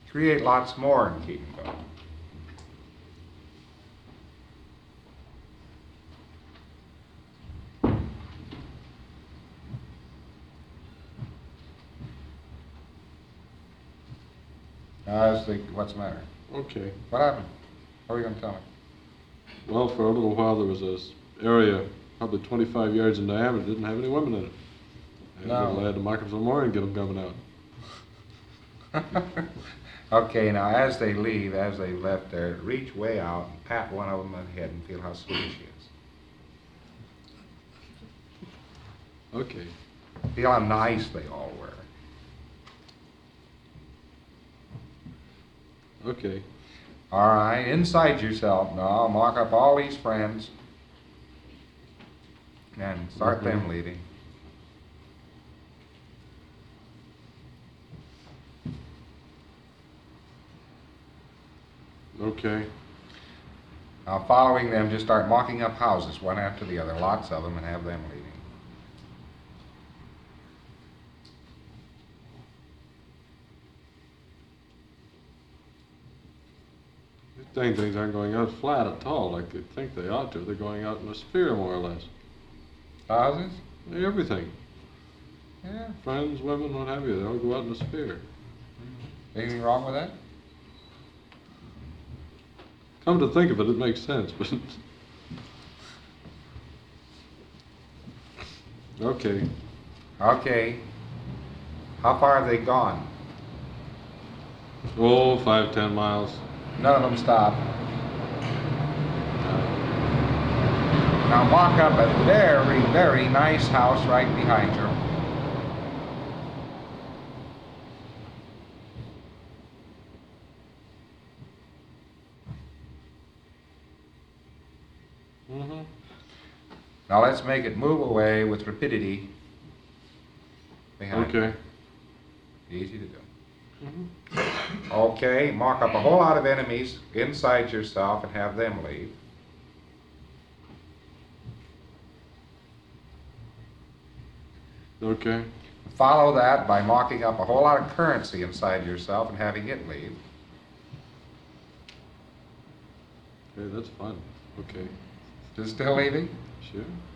Create lots more and keep them going. I was thinking, what's the matter? Okay. What happened? What are you going to tell me? Well, for a little while there was this area, probably 25 yards in diameter, didn't have any women in it. And No. I had to mark them some more and get them coming out. Okay, now as they leave, as they left there, reach way out and pat one of them on the head and feel how sweet she is. Okay. Feel how nice they all were. Okay. All right, inside yourself now, mark up all these friends and start them leaving. Okay. Now following them, just start marking up houses one after the other, lots of them, and have them leaving. These dang things aren't going out flat at all like they think they ought to. They're going out in a sphere, more or less. Houses? Everything. Yeah. Friends, women, what have you, they all go out in a sphere. Anything wrong with that? Come to think of it, it makes sense, but... Okay. Okay. How far have they gone? Oh, 5-10 miles. None of them stop. Now mark up a very, very nice house right behind you. Mm-hmm. Now let's make it move away with rapidity behind you. Okay. Easy to do. Mm-hmm. Okay, mark up a whole lot of enemies inside yourself and have them leave. Okay. Follow that by marking up a whole lot of currency inside yourself and having it leave. Okay, that's fun. Okay. Is it still leaving? Sure.